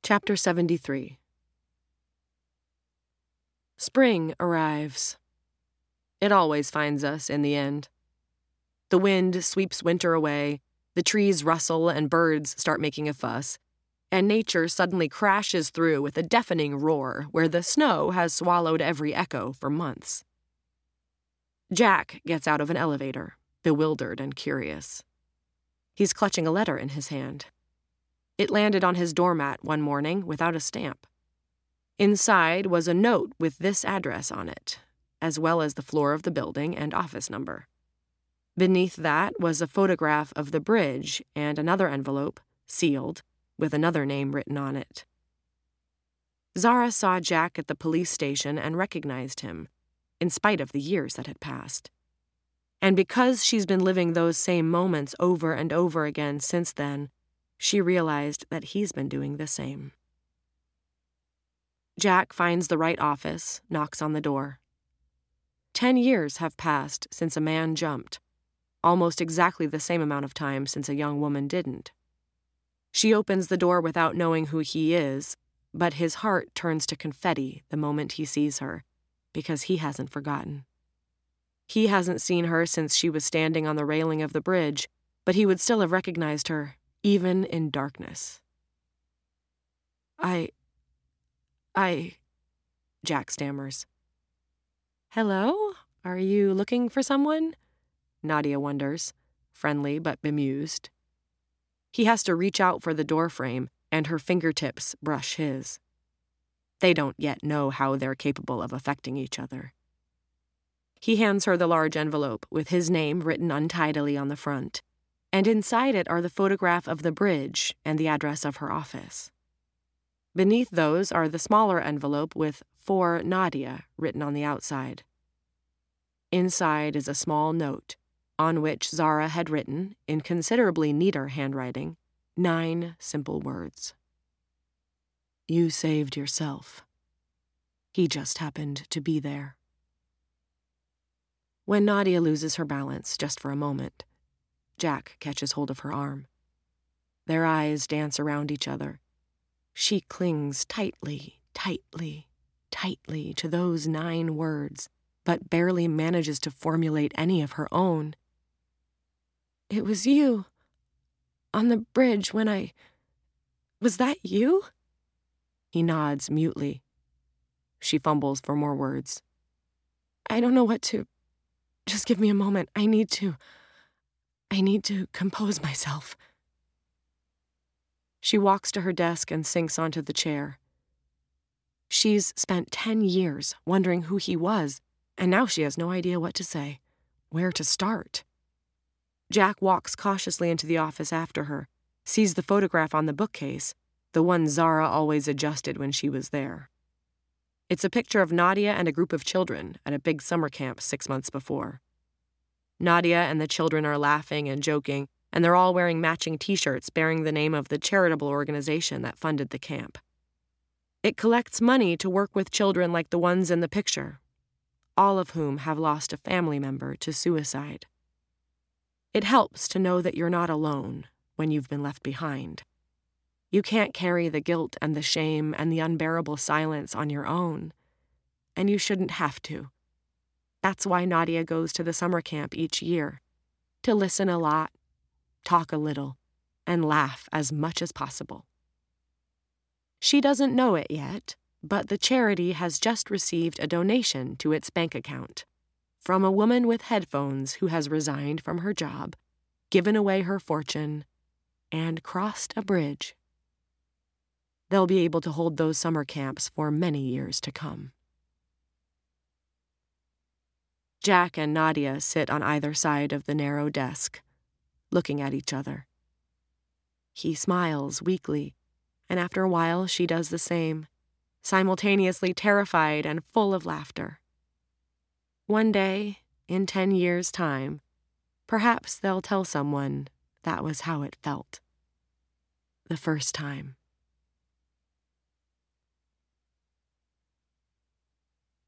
Chapter 73. Spring arrives. It always finds us in the end. The wind sweeps winter away, the trees rustle and birds start making a fuss, and nature suddenly crashes through with a deafening roar where the snow has swallowed every echo for months. Jack gets out of an elevator, bewildered and curious. He's clutching a letter in his hand. It landed on his doormat one morning without a stamp. Inside was a note with this address on it, as well as the floor of the building and office number. Beneath that was a photograph of the bridge and another envelope, sealed, with another name written on it. Zara saw Jack at the police station and recognized him, in spite of the years that had passed. And because she's been living those same moments over and over again since then, she realized that he's been doing the same. Jack finds the right office, knocks on the door. 10 years have passed since a man jumped, almost exactly the same amount of time since a young woman didn't. She opens the door without knowing who he is, but his heart turns to confetti the moment he sees her, because he hasn't forgotten. He hasn't seen her since she was standing on the railing of the bridge, but he would still have recognized her, even in darkness. Jack stammers. Hello? Are you looking for someone? Nadia wonders, friendly but bemused. He has to reach out for the doorframe, and her fingertips brush his. They don't yet know how they're capable of affecting each other. He hands her the large envelope with his name written untidily on the front, and inside it are the photograph of the bridge and the address of her office. Beneath those are the smaller envelope with "For Nadia" written on the outside. Inside is a small note, on which Zara had written, in considerably neater handwriting, 9 simple words. You saved yourself. He just happened to be there. When Nadia loses her balance just for a moment, Jack catches hold of her arm. Their eyes dance around each other. She clings tightly, tightly, tightly to those 9 words, but barely manages to formulate any of her own. It was you. On the bridge when Was that you? He nods mutely. She fumbles for more words. I don't know what to... Just give me a moment. I need to compose myself. She walks to her desk and sinks onto the chair. She's spent 10 years wondering who he was, and now she has no idea what to say, where to start. Jack walks cautiously into the office after her, sees the photograph on the bookcase, the one Zara always adjusted when she was there. It's a picture of Nadia and a group of children at a big summer camp 6 months before. Nadia and the children are laughing and joking, and they're all wearing matching T-shirts bearing the name of the charitable organization that funded the camp. It collects money to work with children like the ones in the picture, all of whom have lost a family member to suicide. It helps to know that you're not alone when you've been left behind. You can't carry the guilt and the shame and the unbearable silence on your own, and you shouldn't have to. That's why Nadia goes to the summer camp each year, to listen a lot, talk a little, and laugh as much as possible. She doesn't know it yet, but the charity has just received a donation to its bank account from a woman with headphones who has resigned from her job, given away her fortune, and crossed a bridge. They'll be able to hold those summer camps for many years to come. Jack and Nadia sit on either side of the narrow desk, looking at each other. He smiles weakly, and after a while she does the same, simultaneously terrified and full of laughter. One day, in 10 years' time, perhaps they'll tell someone that was how it felt. The first time.